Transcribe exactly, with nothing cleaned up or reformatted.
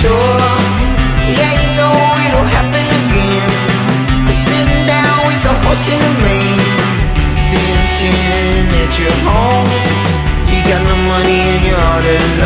sure. Yeah, you know it'll happen again. Sitting down with the horse in the mane, dancing at your home. You got no money and you're out of